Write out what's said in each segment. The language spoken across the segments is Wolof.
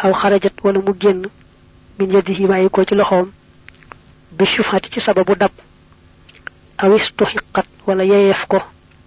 aw kharajat wala mu genn min yadihi bayi ko ci loxom bi shufati ci sababu dab aw istuhiqat wala yeyef ko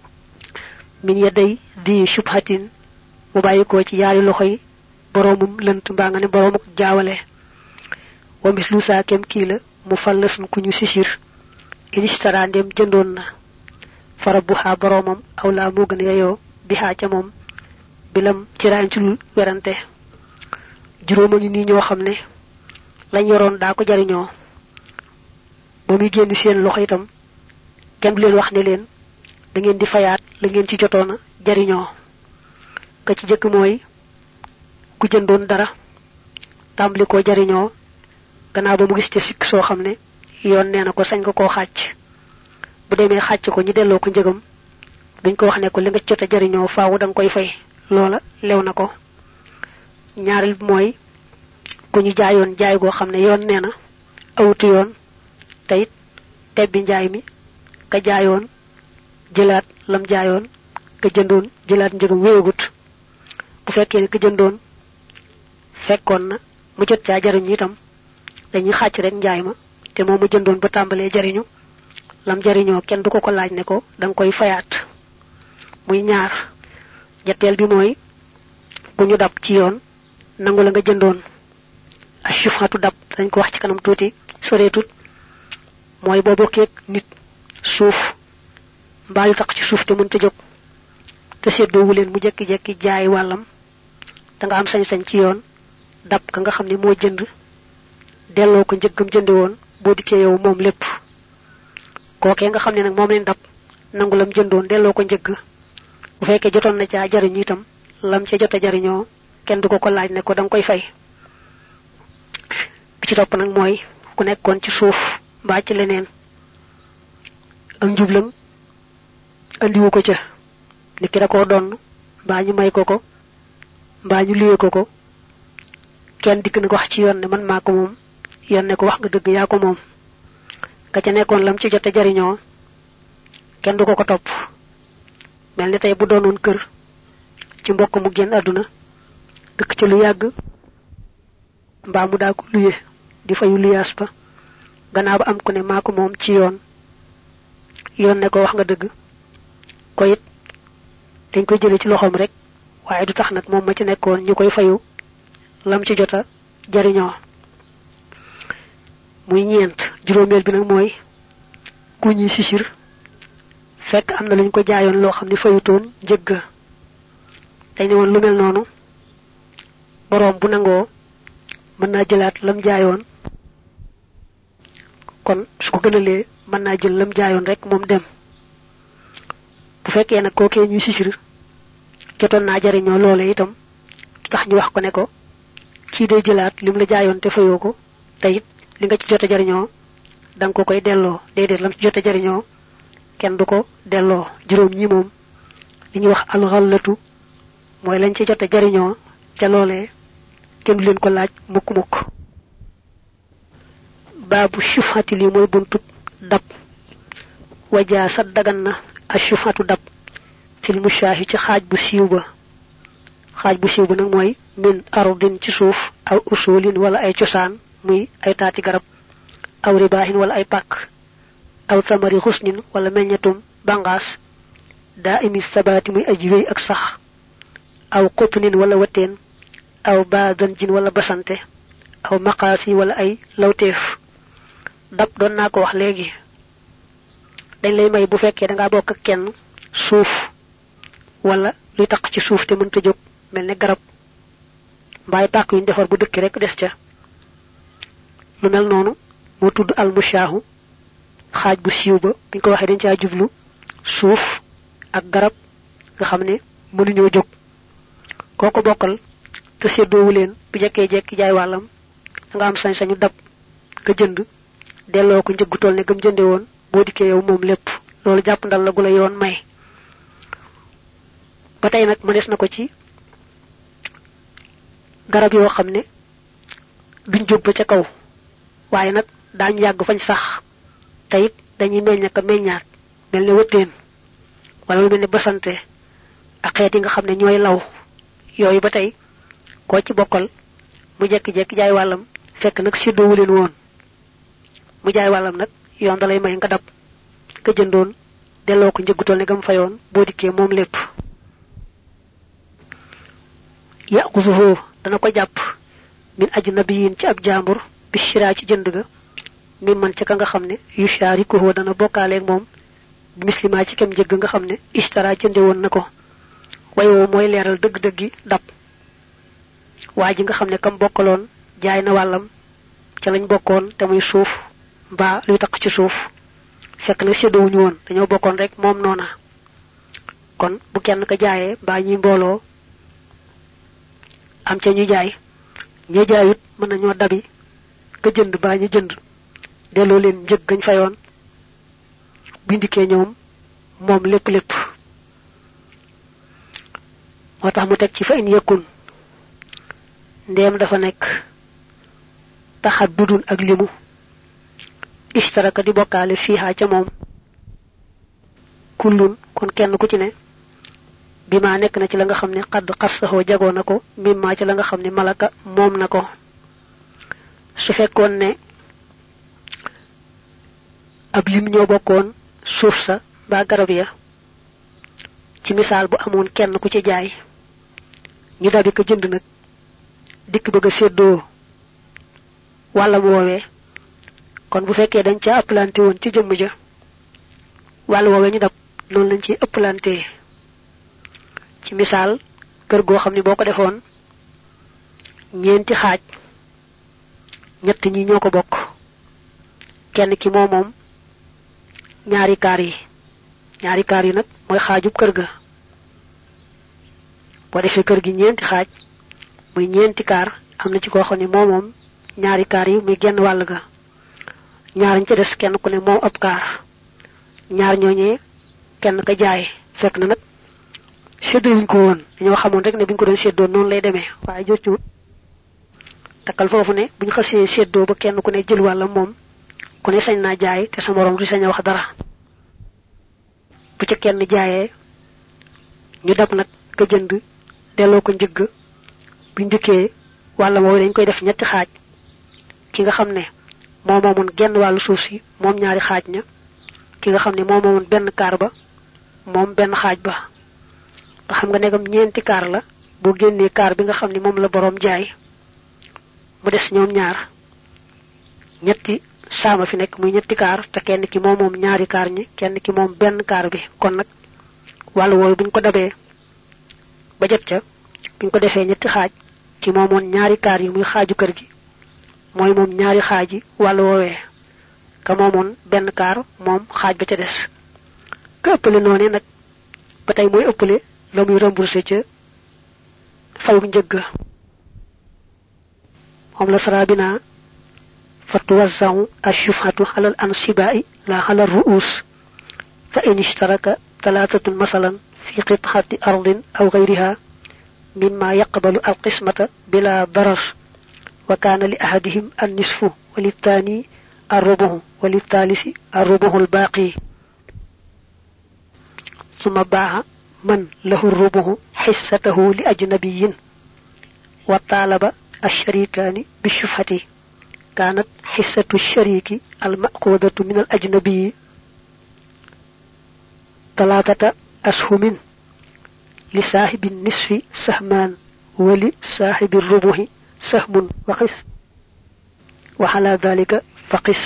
min yaday di shubhatin mu bayi ko ci yaari loxoy boromum leunt mba nga ne boromuk jaawale wa mislu sa kem ki la mu fallas ku ñu sisir inistara ndem jëndon na farabuha boromam aw la mo gëna yeyo biha ca mom bilam ci rañ ci werante jurooma ñu ni ñoo xamne lañ yoron da ko jariño bo mi genn seen loxo itam kenn du leen wax ne leen da ngeen di fayaat la ngeen ci jotona jariño ka ci jëk moy ku jëndon dara tambali ko jariño gannaaw ba mu gis ci sik so xamne yoon neena ko sañ ko xacc bu démé xacc ko ñu delloo ko njëgam duñ ko wax ne ko li nga ci jota jariño faawu dang koy fay loola lew na ko ñaaral moy ku ñu jaayoon jaay go xamne yoon neena awutu yoon tayit tebbi njaay mi ka jaayoon jëlaat lam jaayoon ka jëndoon jëlaat njëgam wéegut bu fekkee ne ka jëndoon fekkoon na mu jot caa jariñu itam dañuy xàcc rek njaay ma te moom mu jëndoon ba tàmbalee jariñu lam jariñoo kenn du ko laaj ne ko dang koy fayaat muy ñaar ñetteel bi mooy ku ñu dab ci yoon nangu la nga jëndoon ashufatu dab dañ ko wax ci kanam tuuti soreetut mooy boo bokkeek nit suuf mbaa yu tax ci suuf te mënta jóg te seddoowu leen mu jekki-jekki jaay wàllam da nga am sañ-sañ ci yoon dab ka nga xam ne moo jënd delloo ko njëggam jënde woon boo dikkee yow moom lépp kookee nga xam ne nag moom leen dab nangu lam jëndoon delloo ko njëgg bu fekkee jotoon na caa jariñu itam lam ca jota jariñoo kenn du ko laaj ne ko dang koy fay bi ci topp nag mooy ku nekkoon ci suuf mbaa ci leneen ak njublam andiwu ko ca ni ki da koo donn mbaa ñu may ko mbaa ñu liyee ko kenn dikk na ko wax ci yoon ne man maa ko moom yoon ne ko wax nga dëgg yaa ko moom ka ca nekkoon lam ci jote jariñoo kenn du ko topp mel ni tey bu doonoon kër ci mbokk mu génn àdduna dëkk ci lu yàgg mbaa mu daa ko luye di fayu liyaas ba gannaaw ba am ku ne maa ko moom ci yoon ne ko wax nga dëgg ko it dañ koy jële ci loxoom rek waaye du tax nag moom ma ci nekkoon ñu koy fayu lam ci jota jariñoo muy ñeent juróomeel bi nag mooy ku ñi sisir fekk am na luñ ko jaayoon loo xam ne fayutoon njëgg dañ ne woon lu mel noonu boroom bu nangoo mën naa jëlaat lam jaayoon kon su ko gënalee mën naa jël lam jaayoon rek moom dem bu fekkee nag kookee ñuy sisir jotoon naa jariñoo loole itam tax ñu wax ko ne ko kii day jëlaat lim la jaayoon te fayoo ko te it li nga ci jota jariñoo dang ko koy delloo déedéet lam ci jota jariñoo kenn du ko delloo juróom ñi moom li ñuy wax alxallatu mooy lañ ci jota jariñoo ca loolee kenn du leen ko laaj mukk baabu shufati li mooy buntu dab wajaa sa dagan na ashufatu dab fil mushaahi ci xaaj bu siiw ba nag mooy min ardin ci suuf aw usulin wala ay cosaan muy ay taati garab aw ribaahin wala ay pàkk aw tamari xusnin wala meññatum bangaas daa imi sabaati muy aji wéy ak sax aw qutnin wala wateen aw baadanjin wala basante aw maqaasi wala ay lawteef dab doon naa ko wax léegi dañ lay may bu fekkee da ngaa bokk ak kenn suuf wala luy taq ci suuf te mënta jóg mel ne garab mbaay pàkk yuñ defar bu dëkk rek des ca lu mel noonu moo tudd al mushaahu xaaj bu siiw ba buñ ko waxee dañ caa jublu suuf ak garab nga xam ne mënuñoo jóg kooko bokkal te séddoowu leen bu jekkee jekki jaay wàllam da nga am sañ-sañu dab nga jënd delloo ko njëggu toll ne gëm jënde woon boo dikkee yow moom lépp loolu jàpp ndal la gu la yoon may ba tey nag mënees na ko ci garab yoo xam ne duñ jóg ba ca kaw waaye nag daañu yàgg fañ sax te it dañuy meññ ka meññaat mel ne wëtteen wala lu mel ne basante ak xeet yi nga xam ne ñooy law yooyu ba tey koo ci bokkal mu jekki-jekki jaay wàllam fekk nag séddoowu leen woon mu jaay wàllam nag yoon da lay may nga dab ka jëndoon delloo ko njëggutal ne gam fayoon boo dikkee moom lépp yaqusuhu dana ko jàpp min ajnabiyin ci ab jaambur bi shira ci jënd ga mi man ci ka nga xam ne yusharikuhu dana bokkaaleeg moom bi muslima ci kem jëgg nga xam ne ishtara jënde woon na ko wayoo mooy leeral dëgg-dëggi dab waa ji nga xam ne kam bokkaloon jaay na wàllam ca lañ bokkoon te muy suuf mbaa luy taq ci suuf fekk na séddowuñu woon dañoo bokkoon rek moom noona kon bu kenn ka jaayee mbaa ñuy mbooloo am ca ñu jaay ña jaayut mën nañoo dabi ka jënd baa ñu jënd delloo leen njëg gañ fayoon bindikee ñoom moom lépp lépp moo tax mu teg ci fa in yëkkun ndeem dafa nekk taxaddudun ak limu ishtaraka di bokkaale fiiha ca moom kullun kon kenn ku ci ne bi ma nekk na ci la nga xam ne xadd xassaxoo jagoo na ko mimma ci la nga xam ne malaka moom na ko su fekkoon ne ab lim ñoo bokkoon suuf sa mbaa garab ya ci misaal bu amoon kenn ku ci jaay ñu dabi ko jënd nag dikk bëgg a séddoo wàllam woowee kon bu fekkee dañ ca ëppalante woon ci jëmm ja wàll woowee ñu dab noonu lañ ci ëppalante ci misaal kër goo xam ne boo ko defoon ñeenti xaaj ñett ñi ñoo ko bokk kenn ki moom ñaari kaar yi nag mooy xaajub kër ga boo defee kër gi ñeenti xaaj muy ñeenti kaar am na ci koo xam ne moom ñaari kaar yi muy genn wàll ga ñaar ñu ca des kenn ku ne moom ab kaar ñaar ñooñee kenn ka jaay fekk na nag séddoo wuñ ko woon dañoo xamoon rek ne buñ ko doon séddoo noonu lay demee waaye joccu takkal foofu ne buñ xasee séddoo ba kenn ku ne jël wàllam moom ku ne sañ naa jaay te sa morom du sañ a wax dara bu ca kenn jaayee ñu dab nag ka jënd delloo ko njëgg buñ dikkee wàllam woowu dañ koy def ñetti xaaj ki nga xam ne moo moomoon genn wàllu suuf si moom ñaari xaaj ña ki nga xam ne moo moomoon benn kaar ba moom benn xaaj ba nga xam nga negam ñeenti kaar la boo génnee kaar bi nga xam ne moom la boroom jaay mu des ñoom ñaar ñetti saama fi nekk muy ñetti kaar te kenn ki moom ñaari kaar ñi kenn ki moom benn kaar bi kon nag wàllu wooyu buñ ko dabee ba jot ca buñ ko defee ñetti xaaj ki moomoon ñaari kaar yi muy xaaju kër gi mooy moom ñaari xaaji wàllu woowee ka moomoon benn kaar moom xaaj ba ca des ka ëppale noonu nag ba tey mooy ëppale la muy remboursé ca fayuk njëgg moom la sarabina fatuwazza'u ash-shuf'atu 'ala al-ansiba'i la 'ala ar-ru'us fa in ishtaraka thalathatun masalan fi qit'ati ardin aw ghayriha mimma yaqbalu al-qismata bila darar wa kana li ahadihim an-nisfu wa lithani ar-rubu' wa lithalisi ar-rubu' al-baqi thumma ba'a man lahu ar-rubu' hissatahu li ajnabiyyin wa talaba ash-sharikani bi-shuf'ati كانت حصة الشريك المأخوذة من الأجنبي 3 أسهم لصاحب النصف سهمان ولصاحب الربع سهم وقس وعلى ذلك فقس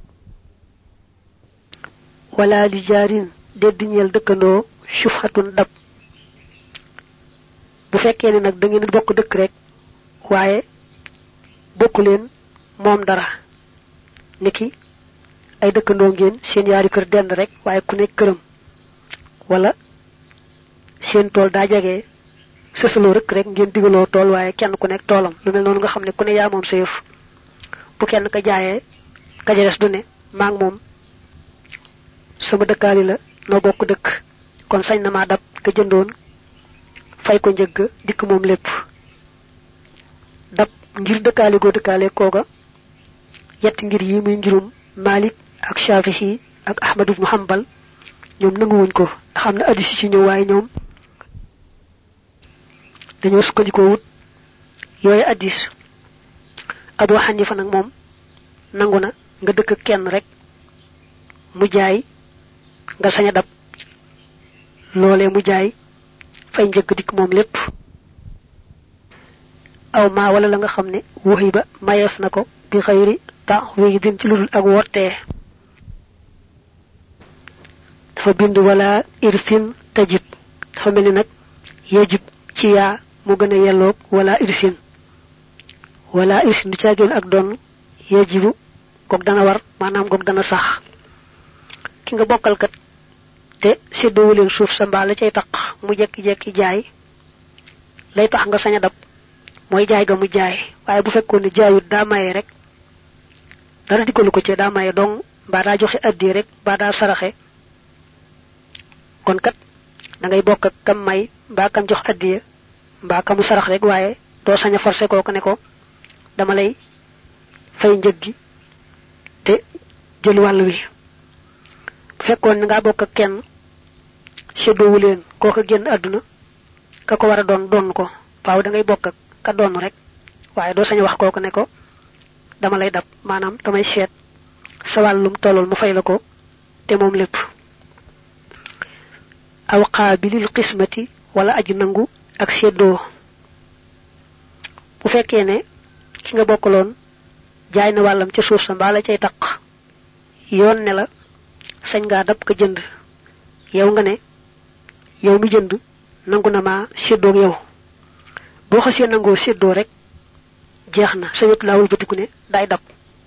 ولا لجار ددنيل دكنو شفعة دب bu fekkee ne nag da ngeen bokk dëkk rek waaye bokku leen moom dara niki ay dëkkandoo ngeen seen yaari kër dend rek waaye ku nekk këram wala seen tool daa jege sësaloo rek ngeen digaloo tool waaye kenn ku nekk toolam lu mel noonu nga xam ne ku ne yaa moom sa yëf bu kenn ka jaayee ka ja des du ne maa ngi moom sama dëkkaali la noo bokk dëkk kon sañ na maa dab ka jëndoon fay ko njëgg dikk moom lépp dab ngir dëkkaali goo dëkkaale kooga yetti ngir yi muy ngirum Malik ak Shafi'i ak Ahmad ibn Hanbal ñoom nanguwuñ ko xam na hadith ci ñëw waaye ñoom dañoo sukkandikoo wut yooyu hadith Abu Hanifa nak mom nanguna nga dëkk kenn rek mu jaay nga saña dab lolé mu jaay fay njëkk dik mom lépp aw ma wala la nga xamné wahiba mayef nako bi xeyri ta'widin ci ludul ak worté dafa bind wala irsin tajib dafa melni nak yajib ci ya mu gëna yelloog wala irsin du ciagul ak don yajibu kok dana war manam kok dana sax ki nga bokkal kat te seddo leen suuf sa mbaa la cay taq mu jekki-jekki jaay lay tax nga saña dab mooy jaay ga mu jaay waaye bu fekkoon ne jaayut daa maye rek dara dikkalu ko ci daa maye dong mbaa daa joxe addi rek mbaa daa saraxe kon kat da ngay bokk ak kam may mbaa kam jox addiya mbaa kamu sarax rek waaye doo saña forcé kooku ne ko dama lay fay njëg gi te jël wàll wi fekkon nga bokk ak kenn séddowu leen kooka génn àdduna ka ko war a doon ko faaw da ngay bokk ak ka doon rek waaye doo sañ wax kooku ne ko dama lay dab maanaam damay seet sa wàllum tollol mu fay la ko te moom lépp aw qaabilil qismati wala aji nangu ak séddoo bu fekkee ne ki nga bokkaloon jaay na wàllam ca suuf sa mbaa la cay taq yoon ne la sañ nga dab ko jënd yow nga ne yow mi jënd nangu na ma séddoo yow boo xasee nangoo séddoo rek jeex na sañut laawul batiku ne day dab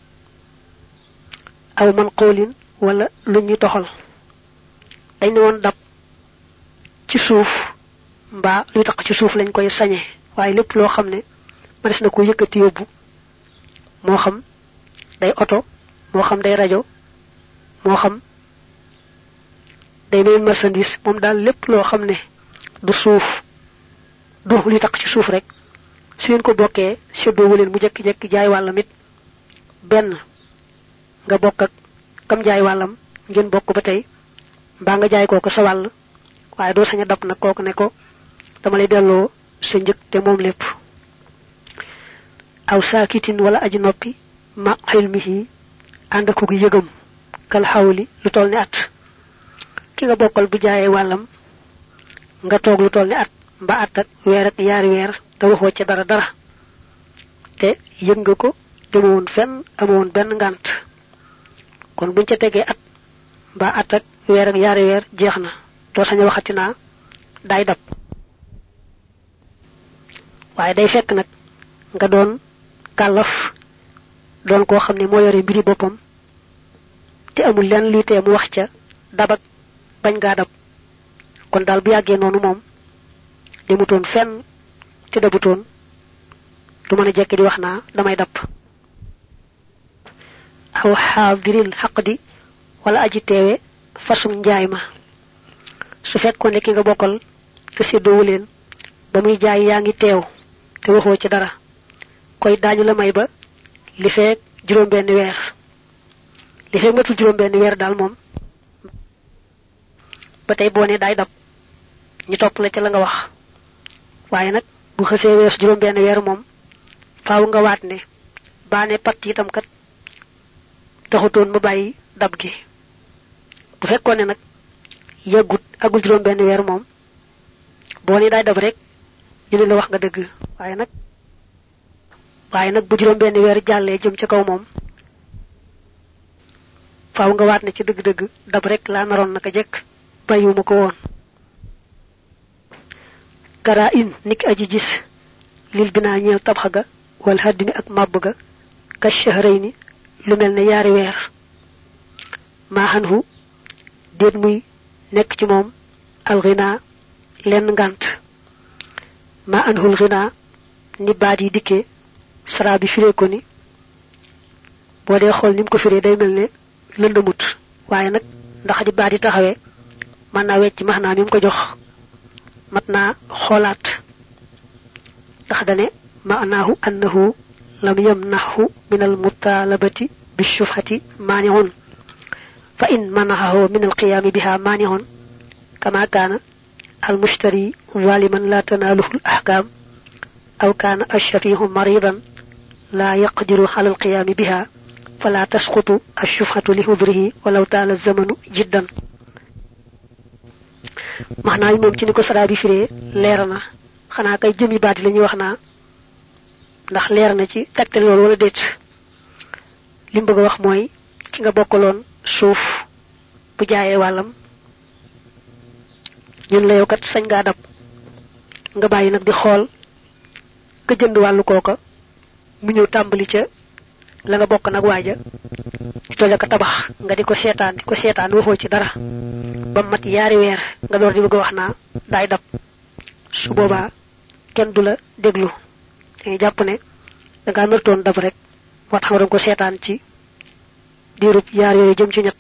aw man qawlin wala lu ñu toxal dañ ne woon dab ci suuf mbaa luy tax ci suuf lañ koy sañe waaye lépp loo xam ne manes na ko yëkkati yóbbu moo xam day oto moo xam day rajo moo xam day mel marchandise moom daal lépp loo xam ne du suuf du li tax ci suuf rek su ngeen ko bokkee séddoowu leen mu jekki-jekki jaay wàllam it benn nga bokk ak kam jaay wàllam ngeen bokk ba tey mbaa nga jaay kooku sa wàll waaye doo saña dab nag kooku ne ko dama lay delloo sa njëg te moom lépp aw saakitin wala aji noppi ma xilmihi ànd ak ko yëgam kal xawli lu toll ni at ki nga bokkal bu jaayee wàllam nga toog lu toll ni at mba at ak weer ak yaari weer te waxoo ca dara te yëg nga ko demoon fenn amoon benn ngant kon buñ ca tegee at mba at ak weer ak yaari weer jeex na doo sañ a waxati naa daay dab waaye day fekk nag nga doon kàllaf doon koo xam ne moo yore mbiri boppam te amul lenn lii tee mu wax ca dabak bañ ngaa dab kon daal bu yàggee noonu moom demutoon fenn te dabutoon du mën a jekki di wax naa damay dab aw xaadiril xaqdi wala aji teewe fasum njaay ma su fekkoon ne ki nga bokkal te séddoowu leen ba muy jaay yaa ngi teew te waxoo ci dara koy daañu la may ba li feek juróom benn weer li feek matul juróom benn weer daal moom ba tey boo ne daay dab ñu topp la ca la nga wax waaye nag bu xësee weesu juróom benn weer moom faaw nga waat ne baane pat itam kat taxutoon ma bàyyi dab gi bu fekkoon ne nag yàggut agul juróom benn weer moom boo ne daay dab rek ñu ne la wax nga dëgg waaye nag bu juróom benn weer jàllee jëm ca kaw moom faaw nga waat ne ci dëgg-dëgg dab rek laa naroon naka jekk bàyyiwuma ko woon kara in niki aji gis lil binaa ñeel tabax ga wal haddimi ak màbb ga ka shahrayni lu mel ne yaari weer maa xanhu déet muy nekk ci moom alxinaa lenn ngant maa anhul xinaa ni baat yi dikkee sara bi firee ko ni boo dee xool nim ko firee day mel ne lëndëmut waaye nag ndax di baat yi taxawee mën naa wecc maxnaa mi mu ko jox mat naa xoolaat ndax dane ma'naahu annahu lam yamnahu min almutalabati bishufhati mani'un fa in manahahu min alqiyam biha mani'un kama kana المشتري ظالما لا تناله الأحكام أو كان الشفيه مريضا لا يقدر على القيام بها فلا تسقط الشفعة لحضره ولو طال الزمن جدا. معنى موم ci niko sara bi firé lérana xana kay jëmi baati lañuy wax na ndax lér na ci takkel lool wala déet lim bëgg wax mooy ki nga bokkaloon suuf bu jaayee wàllam ñun la yow kat sañ ngaa dab nga bàyyi nag di xool ka jënd wàllu kooka mu ñëw tàmbali ca la nga bokk nag waaja toja ka tabax nga di ko seetaan waxoo ci dara ba mat yaari weer nga door di bëgg wax naa daay dab su boobaa kenn du la déglu dañuy jàpp ne da ngaa nërtoon dab rek moo tax nga ko seetaan ci diirub yaar yooyu jëm ci ñett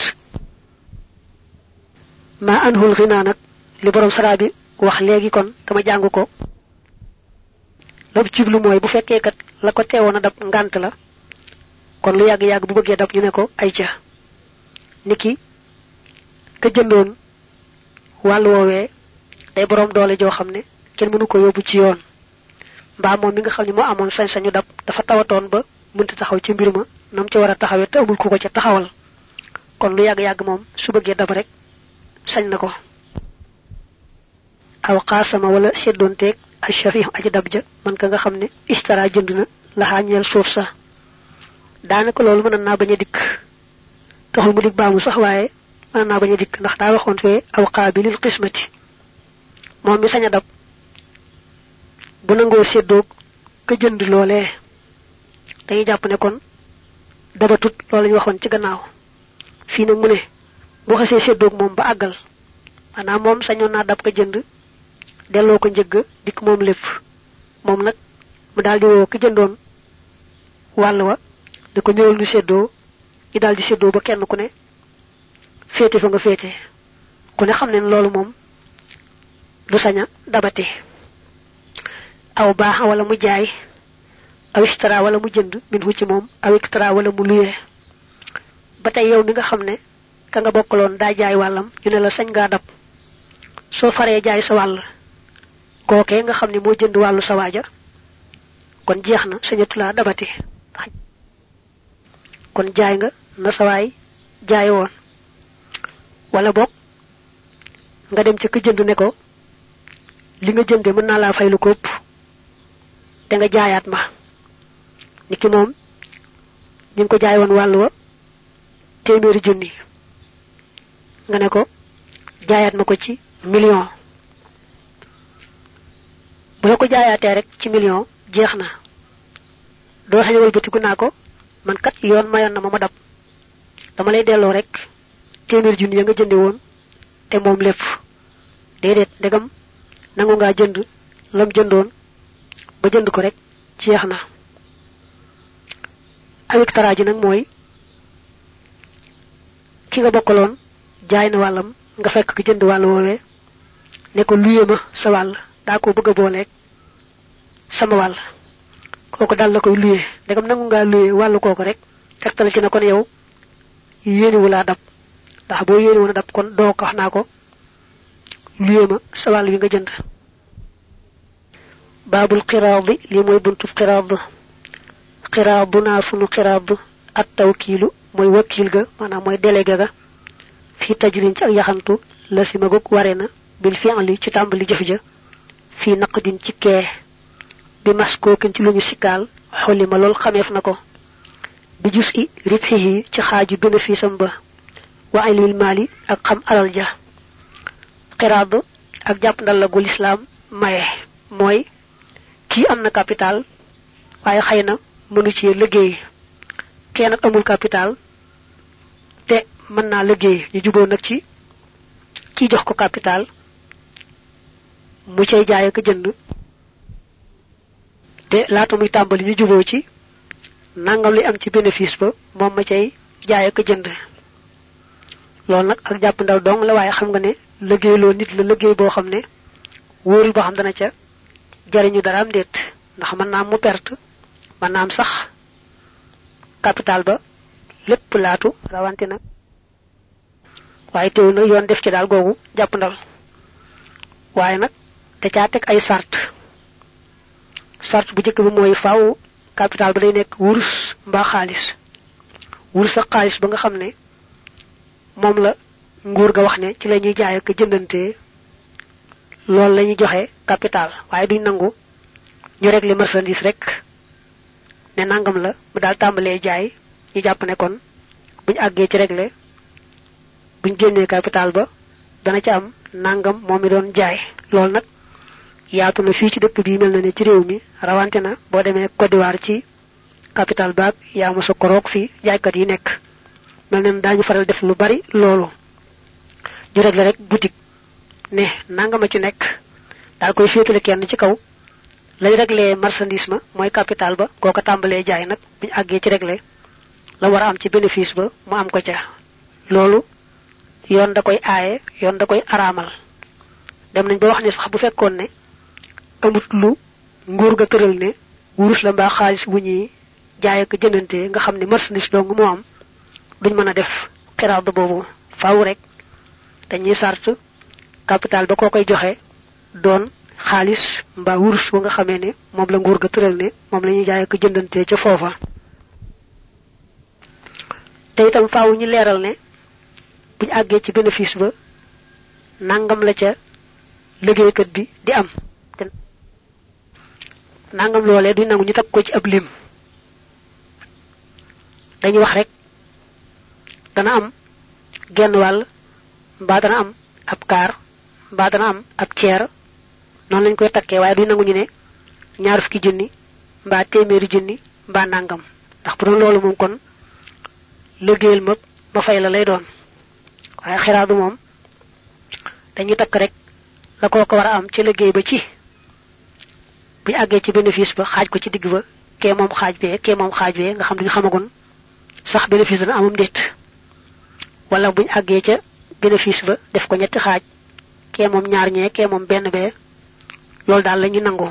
ma anhul ghina nak li borom sara bi wax léegi kon dama jàng ko lam jiblu mooy bu fekkee kat la ko teewoon a dab ngant la kon lu yàgg-yàgg bu bëggee dab ñu ne ko ay ca niki ka jëndoon wàllu woowee day borom doole joo xam ne kenn mënu ko yóbbu ci yoon mbaa moom mi nga xam ne moo amoon sañ-sañu dab dafa tawatoon ba mënta taxaw ci mbir ma nam ci war a taxawee te amul ku ko ca taxawal kon lu yàgg-yàgg moom su bëggee dab rek sañ na ko aw qaasama wala seddoonteeg ashafi aji dab ja man ka nga xam ne istara jënd na la xaañeel suuf sa daanaka loolu mën naa bañ a dikk taxul mu dig baamu sax waaye mën naa bañ a dikk ndax daa waxoon fee aw qaabilil qismati moom mi sañ a dab bu nangoo seddoog ka jënd loolee dañuy jàpp ne kon dabatut loolu lañu waxoon ci gannaaw fii nag mu ne bu xasee seddoog moom ba àggal maanaam moom sañoon naa dab ka jënd delloo ko njëgg dikk moom lépp moom nag mu daal di woo ka jëndoon wàll wa da ko ñëwal ñu seddoo ñi daal di seddoo ba kenn ku ne féete fa nga féete ku ne xam ne loolu moom du saña dabate aw baax wala mu jaay aw istara wala mu jënd min hu ci moom aw iktara wala mu luyee ba tey yow mi nga xam ne ka nga bokkaloon daa jaay wàllam ñu ne la sañ ngaa dab soo faree jaay sa wàll kookee nga xam ne moo jënd wàllu sa waaja kon jeex na sañatu laa dabati kon jaay nga na sa waay jaay woon wala bokk nga dem ci ka jënd ne ko li nga jënde mën naa laa fay lu ko ëpp te nga jaayaat ma niki moom ñu ko jaay woon wàll wa téeméeri junni nga ne ko jaayaat ma ko ci million bu la ko jaayaatee rek ci million jeex na doo sañawal bëtiku naa ko man kat yoon mayoon na ma dab dama lay delloo rek téeméeri junni ya nga jënde woon te moom lépp déedéet ndegam nangu ngaa jënd lam jëndoon ba jënd ko rek jeex na awik taraaji nag mooy ki nga bokkaloon jaay na wàllam nga fekk ko jënd wàll woowee ne ko luyee ma sa wàll daa ko bëgg a booleeg sama wàll kooku dal la koy luyee ndegam nangu ngaa luyee wàllu kooku rek tegtal ci na kon yow yéeniwu laa dab ndax boo yéeni woon a dab kon doo ko wax naa ko luyee ma sa wàll wi nga jënd babul qiraad li moy buntu qiraaduna sunu qiraad at tawkilu moy wakil ga manam moy délégué ga fi tajrin ci ak yaxantu la si maguk warena bil fi'li ci tambali jëf ja fi naqdin ci kee bi maskookin ci luñu sikal xolima lol xameef nako bi jus'i ribhihi ci xaaju bénéfice am ba wa ilmil mali ak xam alal ja qiraad ak japp ndal la gul islam maye moy ki amna capital waye xeyna mënu ci liggéey kenn amul capital te mën naa liggéey ñu juboo nag ci ki jox ko capital mu cay jaay ak jënd te laata muy tàmbali ñu juboo ci nangam li am ci bénéfice ba moom ma cay jaay ak jënd loolu nag ak jàpp ndaw dong la waaye xam nga ne liggéey loo nit la liggéey boo xam ne wóorul boo xam dana ca jariñu dara am déet ndax mën naa mu perte mën naa am sax capital ba lépp laatu rawante nag waaye teew na yoon def ci daal googu jàpp ndal waaye nag te caa teg ay sart bu jëkk bi mooy faaw capital ba day nekk wurus mbaa xaalis wurus ak xaalis ba nga xam ne moom la nguur ga wax ne ci la ñuy jaay ak jëndante loolu la ñuy joxe capital waaye duñ nangu ñu régler marchandise rek ne nangam la mu daal tàmbalee jaay ñu jàpp ne kon buñ àggee ci régler buñ génnee capital ba dana ci am nangam moom mi doon jaay loolu nag yaatu na fii ci dëkk bii mel na ne ci réew mi rawante na boo demee Côte d'Ivoire ci capital baag yaa ma sa koroog fii jaaykat yi nekk mel na daañu faral def lu bari loolu ñu régler rek boutique ne nangama ci nekk daal koy féetale kenn ci kaw lay régler marchandise ma mooy capital ba kooka tàmbalee jaay nag buñ àggee ci régler la war a am ci bénéfice ba mu am ko ca loolu yoon da koy aaye yoon da koy araamal dem nañ ba wax ni sax bu fekkoon ne amut lu nguur ga tëral ne wurus la mbaa xaalis bu ñuy jaay ak jëndante nga xam ne marchandise dong moo am duñ mën a def xiraat boobu faaw rek dañuy sart capital ba koo koy joxe doon xaalis mbaa wurus wa nga xamee ne moom la nguur ga tëral ne moom la ñuy jaay ak jëndante ca foofa te itam faaw ñu leeral ne buñ àggee ci bénéfice ba nangam la ca liggéeykat bi di am nangam loolee duñ nangu ñu teg ko ci ab lim dañuy wax rek dana am genn wàll mbaa dana am ab kaar mbaa dana am ab ceer noonu lañ koy takkee waaye duñ nangu ñu ne ñaar fukki junni mbaa téeméeri junni mbaa nangam ndax bu doon loolu moom kon liggéeyal ma fay la lay doon waaye xiraadu moom dañuy takk rek la ko war a am ci liggéey ba ci buñ àggee ci bénéfice ba xaaj ko ci digg ba kee moom xaaj bee nga xam duñu xamagoon sax bénéfice dana amam déet wala buñ àggee ca bénéfice ba def ko ñetti xaaj kee moom ñaar ñee kee moom benn bee loolu daal la ñu nangoo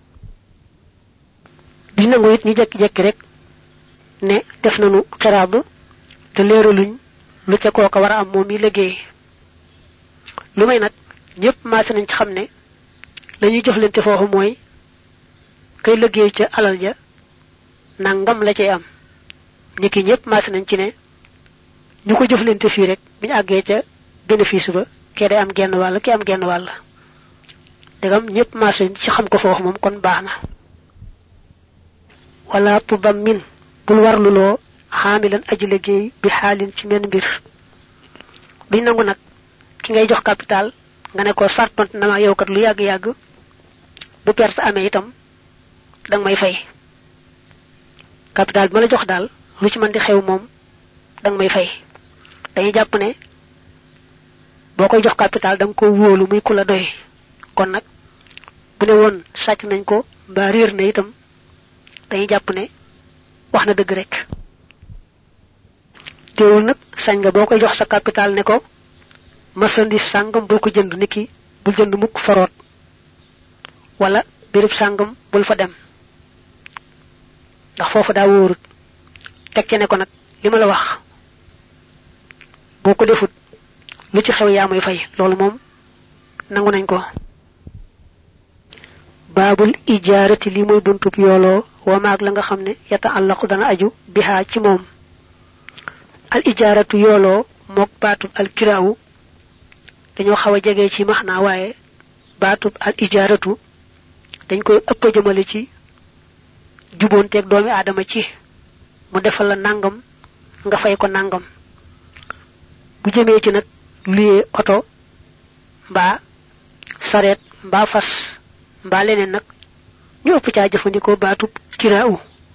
duñ nangu it ñu jekki-jekki rek ne def nañu xiraadu te leeraluñ lu ca kooka war a am moom yi liggéey lu may nag ñëpp maase nañ ci xam ne la ñuy jëflante foofu mooy kay liggéey ca alal ja nangam la cay am niki ñëpp maase nañ ci ne ñu ko jëflante fii rek bu ñu àggee ca bénéfice ba kee day am genn wàll kee am genn wàll dégam ñëpp maase ci xam ko foofu moom kon baax na wala tudammin bul warluloo xaamilan aji liggéey bi xaalin ci menn mbir duñ nangu nag ki ngay jox capital nga ne ko sartont na ma yow kat lu yàgg-yàgg bu perte amee itam danga may fay capital bi ma la jox daal lu ci mën di xew moom danga may fay dañuy jàpp ne boo koy jox capital danga ko wóolu muy ku la doy kon nag bu ne woon sàcc nañ ko mbaa réer na itam dañuy jàpp ne wax na dëgg rek teewul nag sañ nga boo koy jox sa capital ne ko marchandise sàngam bul ko jënd niki bul jënd mukk faroot wala béréb sàngam bul fa dem ndax foofu daa wóorut teg ci ne ko nag li ma la wax boo ko defut lu ci xew yaa may fay loolu moom nangu nañ ko baabul ijaarati li mooy buntub yooloo wa maag la nga xam ne yata àllaqu dana aju bihaa ci moom al ijaaratu yooloo mook baatub al kiraawu dañoo xaw a jege ci maxnaa waaye baatub al ijaaratu dañ koy ëpp jëmale ci juboonteeg doomi aadama ci mu defal la nangam nga fay ko nangam bu jëmee ci nag luyee oto mbaa sareet mbaa fas mbaa leneen nag ñu ëpp caa jëfandikoo baatub kiraawu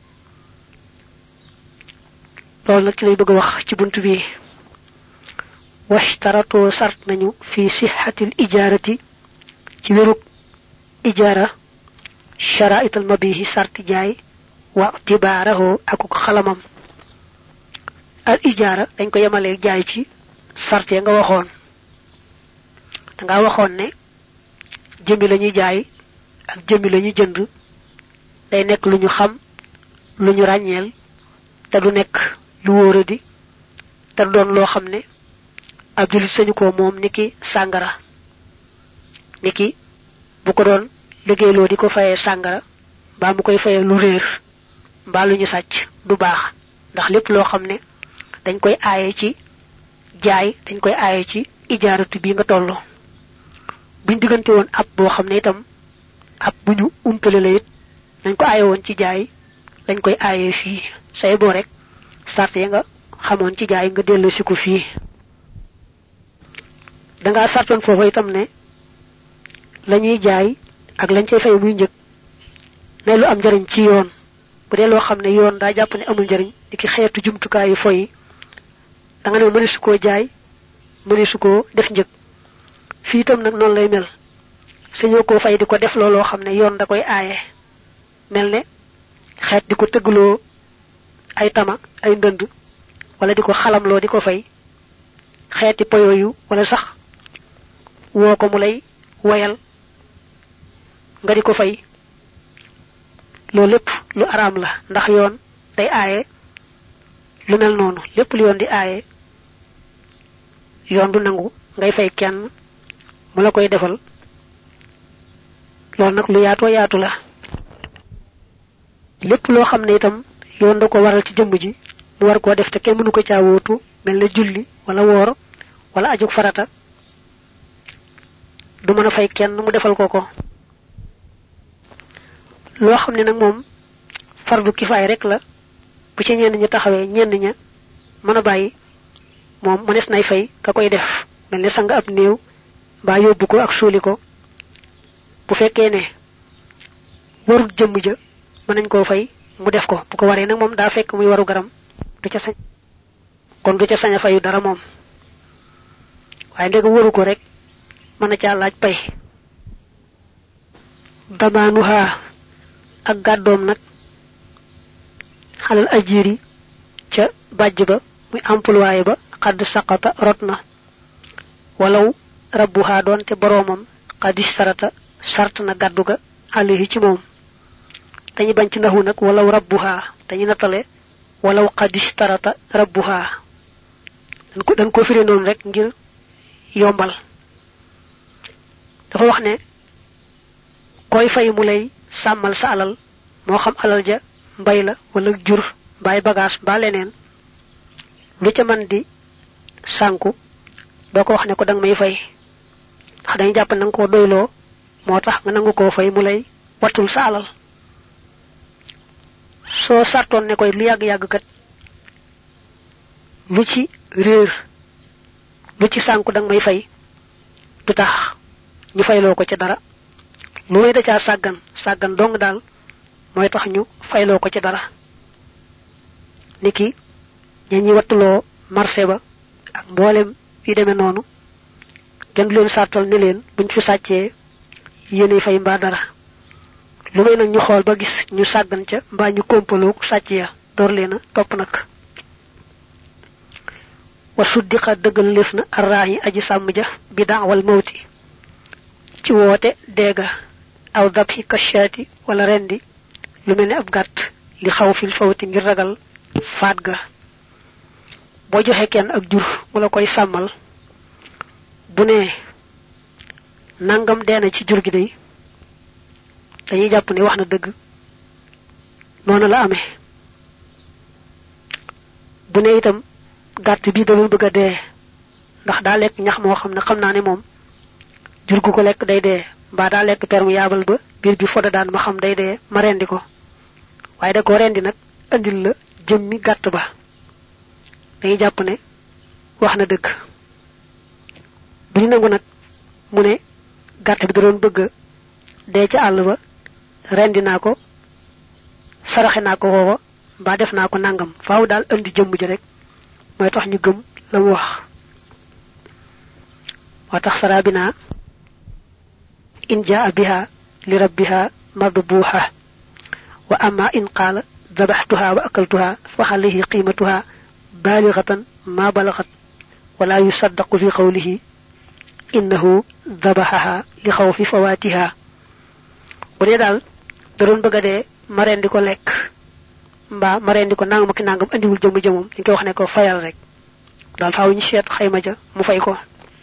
loolu nag ci lay bëgg a wax ci bunt bi washtaratoo sart nañu fi sixatil ijaarati ci wérug ijaara sharaital mabihi sarti jaay wa tibaaraho akuk xalamam al ijaara dañ ko yemalee jaay ci sart ya nga waxoon danga waxoon ne jëmmi la ñuy jaay ak jëmmi la ñuy jënd day nekk lu ñu xam lu ñu ràññeel te du nekk lu wóoradi te du doon loo xam ne ab julit sañu ko moom niki sàngara niki bu ko doon liggéeyloo di ko fayee sàngara mbaa mu koy fayee lu réer mbaa lu ñu sàcc du baax ndax lépp loo xam ne dañ koy aaye ci jaay dañ koy aaye ci ijaaratu bi nga tollu buñ diggante woon ab boo xam ne itam ab bu ñu umpale la it dañ ko aaye woon ci jaay dañ koy aaye fii say boo rek sart ya nga xamoon ci jaay nga dellu si ko fii danga sartoon foofu itam ne lañuy jaay ak lañ cay fay muy njëg ne lu am njariñ ci yoon bu dee loo xam ne yoon daa jàpp ne amul njariñ di ki xeetu jumtukaayu foyi da nga ne mëni su koo jaay mëni su koo def njëg fii itam nag noonu lay mel sañoo koo fay di ko def looloo xam ne yoon da koy aaye mel ne xeet di ko tëggloo ay tama ay ndënd wala di ko xalamloo di ko fay xeeti poyooyu wala sax woo ko mu lay wayal nga di ko fay loolu lépp lu araam la ndax yoon day aaye lu mel noonu lépp lu yoon di aaye yoon du nangu ngay fay kenn mu la koy defal loolu nag lu yaatoo yaatu la lépp loo xam ne itam yoon da ko waral ci jëmm ji mu war koo def te kenn mënu ko caawootu mel ne julli wala woor wala ajug farata du mën a fay kenn mu defal ko loo xam ne nag moom fardu kifaay rek la bu ci ñenn ñi taxawee ñenn ña mën a bàyyi moom mënees nay fay ka koy def mel ne sang ab néew mbaa yóbbu ko ak suuli ko bu fekkee ne warul jëmm ja mën nañ koo fay mu def ko bu ko waree nag moom daa fekk muy waru garam du ca sañ kon du ca sañ a fayu dara moom waaye ndeg waru ko rek mën na caa laaj pay damaanuha ak gàddoom nag xalal ajiri ca bàjj ba muy employé ba xadd saqata rot na walaw rabbuha doonte boroomam xadd sarata sart na gàddu ga alayhi ci moom dañu bañ ci naxu nag walaw rabbuha dañu nattale walaw xadd sarata rabbuha dañ ko firé noonu rek ngir yombal dafa wax ne koy fay mu lay sàmmal sa alal moo xam alal ja mbay la wala jur mbaay bagage mbaa leneen lu ca man di sànku doo ko wax ne ko danga may fay ndax dañu jàpp nanga koo doyloo moo tax nga nangu koo fay mu lay wattul sa alal soo sartoon ne koy lu yàgg-yàgg kat lu ci réer lu ci sànku danga may fay du tax ñu fayloo ko ca dara lu may da caa sàggan dong daal mooy tax ñu fayloo ko ci dara niki ña ñi wattuloo marché ba ak mboolem yi demee noonu kenn du leen sartal ne leen buñ fi sàccee yéene fay mbaa dara lu may nag ñu xool ba gis ñu sàggan ca mbaa ñu kompaloog sàcc ya door leen a topp nag wa suddiqa dëggal lef na arraahi aji sàmm ja bi daawal mawti ci woote deega aw dabhi kashaati wala rendi lu mel ne ab gàtt li xaw fil fawti ngir ragal faat ga boo joxe kenn ak jur mu la koy sàmmal bu ne nangam deena ci jur gi day dañuy jàpp ne wax na dëgg noonu la amee bu ne itam gàtt bii dalul bëgg a dee ndax daa lekk ñax moo xam ne xam naa ne moom jur gu ko lekk day dee mbaa daa lekk permu yaabal ba biir bi foda daan ma xam day dee ma rendi ko waaye da ko rendi nag andil la jëmmi gàtt ba dañuy jàpp ne wax na dëgg bu ñu nangu nag mu ne gàtt bi da doon bëgg dee ca àll ba rendi naa ko saraxe naa ko woowa mbaa def naa ko nangam faaw daal andi jëmm ji rek mooy tax ñu gëm la mu wax moo tax sarabina in jaa biha li rabbiha madbuha wa amma in qaala dabaxtuha wa akaltuha fa alayhi qiimatuha baalighatan ma balaghat wala yusaddaqu fi qawlihi innahu dabaxaha li xawfi fawaatiha bu dee daal da doon bëgg a dee ma rendi ko lekk mbaa ma rendi ko nangam ak nangam andiwul jëmm jëmum dañ koy wax ne ko fayal rek daal faaw ñu seet xayma ja mu fay ko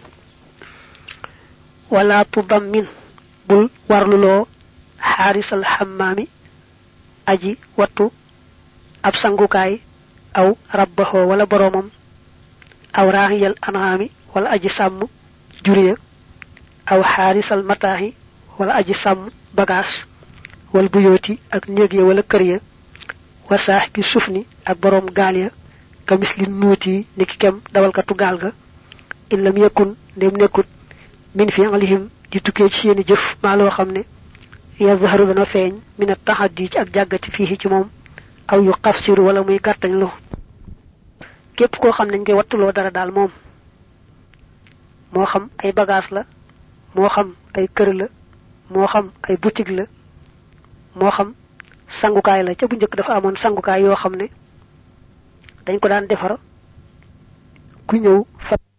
wala tudammin bul warluloo xaarisal xammaami aji wattu ab sangukaay aw rabbahu wala boromam aw rahiyal anami wala aji sam juriya aw harisal matahi wala aji sam bagas wal buyoti ak neeg ya wala kër ya wa sahbi sufni ak borom gaal ya ka misli nuuti niki kem dawalkatu gaal ga in lam yakun dem nekut min fi alihim di tuké ci seeni jëf ma lo xamne ya zahru dana feñ min at tahaddi ci ak jagati fihi ci mom aw yu qafsir wala muy gartañ lo képp ko xam nañ koy wattulo dara dal mom mo xam ay bagage la mo xam ay kër la mo xam ay boutique la mo xam sangukaay la ca bu ñëk dafa amon sangukaay yo xamne dañ ko daan defar ku ñëw fa